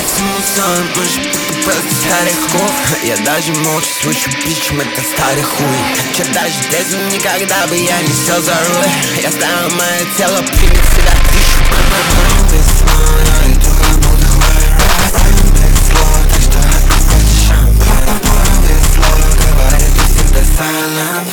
всему сон, может это просто старый ход. Я даже молча слышу пичем, это старый хуй. Че даже трезвым никогда бы я не сел за руль. Я знаю, мое тело примет в себя тысячу. Весной я иду, как будто лайрайд. Весло, так что открывайте шампань. Весло, говорит, ты всегда silent.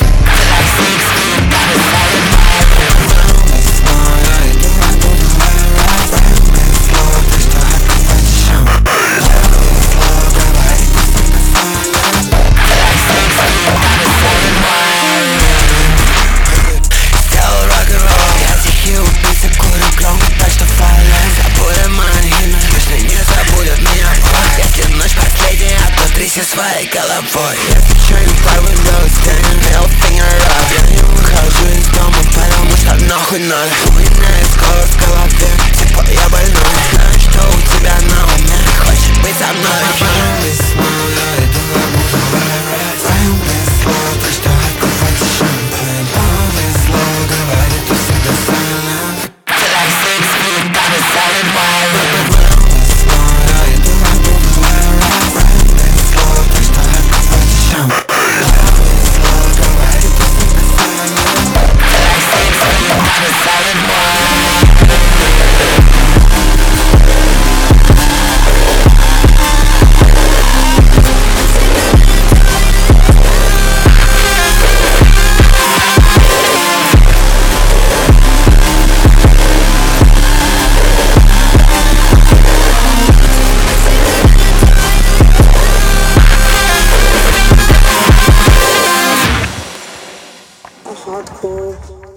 Своей головой. Если чё не порву, да станем middle finger up. Я не выхожу из дома, потому что нахуй надо. У меня есть голос в голове, типа я больной. Знаю, что у тебя на уме, хочешь быть со мной. Весной я иду, как будто лайрайд. Весло, так что открывайте шампань. Весло, говорит, ты всегда silent. Till like 6 feet, got a silent wire. Hardcore.